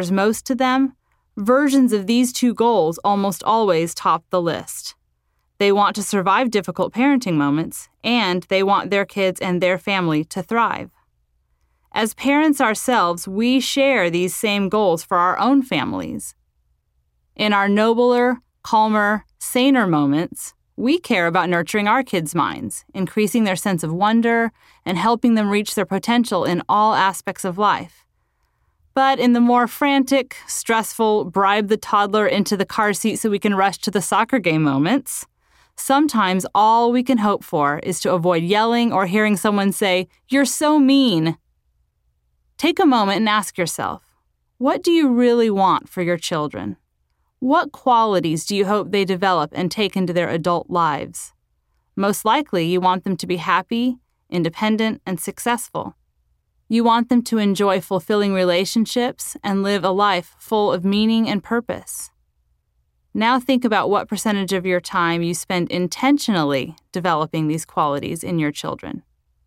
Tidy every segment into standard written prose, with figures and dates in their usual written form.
most to them, versions of these two goals almost always top the list. They want to survive difficult parenting moments, and they want their kids and their family to thrive. As parents ourselves, we share these same goals for our own families. In our nobler, calmer, saner moments, we care about nurturing our kids' minds, increasing their sense of wonder, and helping them reach their potential in all aspects of life. But in the more frantic, stressful, bribe the toddler into the car seat so we can rush to the soccer game moments, sometimes all we can hope for is to avoid yelling or hearing someone say, "You're so mean." Take a moment and ask yourself, what do you really want for your children? What qualities do you hope they develop and take into their adult lives? Most likely, you want them to be happy, independent, and successful. You want them to enjoy fulfilling relationships and live a life full of meaning and purpose. Now think about what percentage of your time you spend intentionally developing these qualities in your children.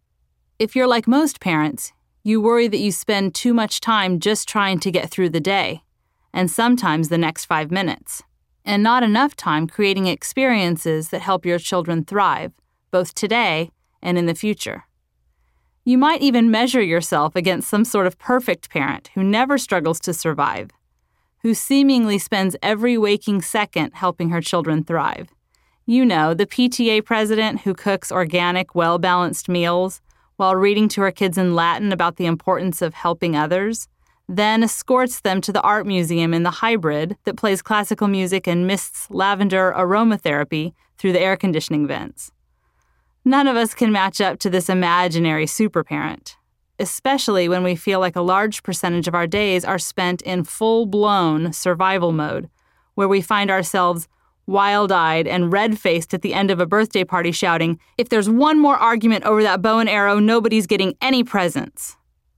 If you're like most parents, you worry that you spend too much time just trying to get through the day, and sometimes the next 5 minutes, and not enough time creating experiences that help your children thrive, both today and in the future. You might even measure yourself against some sort of perfect parent who never struggles to survive, who seemingly spends every waking second helping her children thrive. You know, the PTA president who cooks organic, well-balanced meals while reading to her kids in Latin about the importance of helping others, then escorts them to the art museum in the hybrid that plays classical music and mists lavender aromatherapy through the air conditioning vents. None of us can match up to this imaginary superparent, especially when we feel like a large percentage of our days are spent in full-blown survival mode, where we find ourselves wild-eyed and red-faced at the end of a birthday party shouting, "If there's one more argument over that bow and arrow, nobody's getting any presents."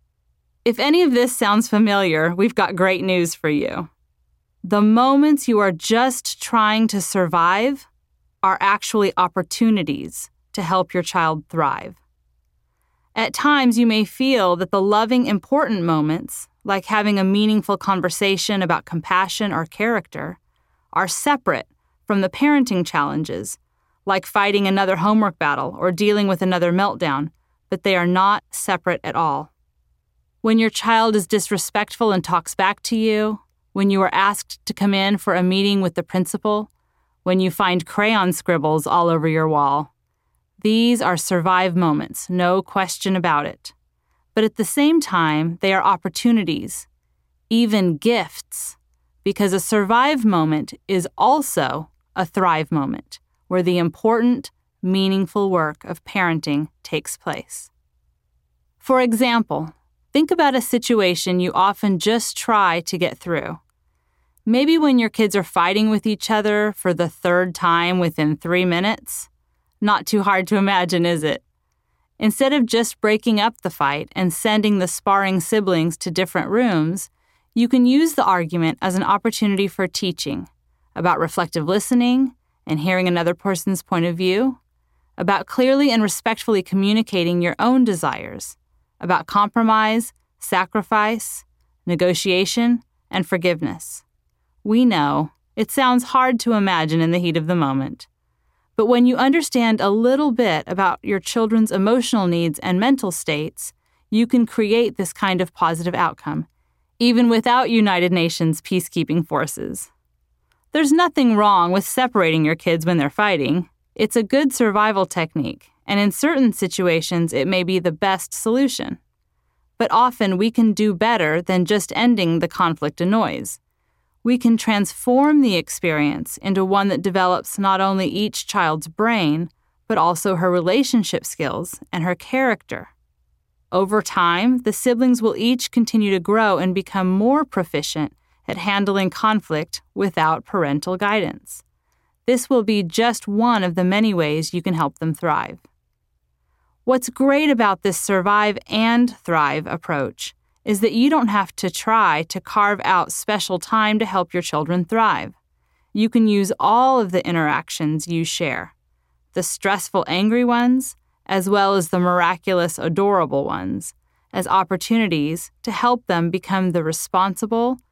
If any of this sounds familiar, we've got great news for you. The moments you are just trying to survive are actually opportunities to help your child thrive. At times, you may feel that the loving, important moments, like having a meaningful conversation about compassion or character, are separate from the parenting challenges, like fighting another homework battle or dealing with another meltdown, but they are not separate at all. When your child is disrespectful and talks back to you, when you are asked to come in for a meeting with the principal, when you find crayon scribbles all over your wall, these are survive moments, no question about it. But at the same time, they are opportunities, even gifts, because a survive moment is also a thrive moment, where the important, meaningful work of parenting takes place. For example, think about a situation you often just try to get through. Maybe when your kids are fighting with each other for the third time within 3 minutes. Not too hard to imagine, is it? Instead of just breaking up the fight and sending the sparring siblings to different rooms, you can use the argument as an opportunity for teaching about reflective listening and hearing another person's point of view, about clearly and respectfully communicating your own desires, about compromise, sacrifice, negotiation, and forgiveness. We know it sounds hard to imagine in the heat of the moment. But when you understand a little bit about your children's emotional needs and mental states, you can create this kind of positive outcome, even without United Nations peacekeeping forces. There's nothing wrong with separating your kids when they're fighting. It's a good survival technique, and in certain situations it may be the best solution. But often we can do better than just ending the conflict and noise. We can transform the experience into one that develops not only each child's brain, but also her relationship skills and her character. Over time, the siblings will each continue to grow and become more proficient at handling conflict without parental guidance. This will be just one of the many ways you can help them thrive. What's great about this survive and thrive approach is that you don't have to try to carve out special time to help your children thrive. You can use all of the interactions you share, the stressful, angry ones, as well as the miraculous, adorable ones, as opportunities to help them become the responsible,